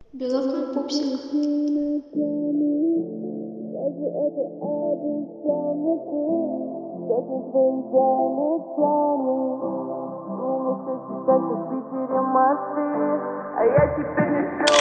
Белов мой пупсик. Мне не считать в Питере мосты, а я теперь не сплю.